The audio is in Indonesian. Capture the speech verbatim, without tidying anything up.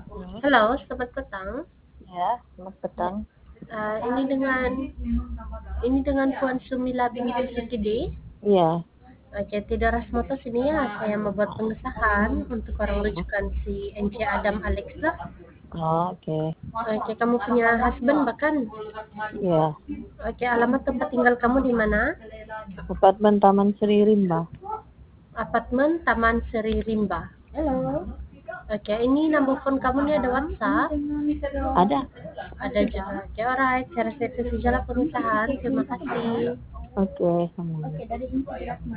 Hmm, Halo, selamat petang. ya, selamat petang. Eh, ini dengan ini dengan Puan Sumila binti Sukidi. Iya. Oke, tidak Rasmoto sini ya. Saya membuat pengesahan untuk orang rujukan si N C Adam Alex lah. Oh, oke. Oke, kamu punya husband bahkan. Iya. Oke, alamat tempat tinggal kamu di mana? Apartemen Taman Sri Rimba. Apartemen Taman Seri Rimba. Oke, ini nomor phone kamu nih ada WhatsApp? Ada. Ada juga. Oke, alright. Saya rasa itu sajalah pengesahan. Terima kasih. Oke, sama.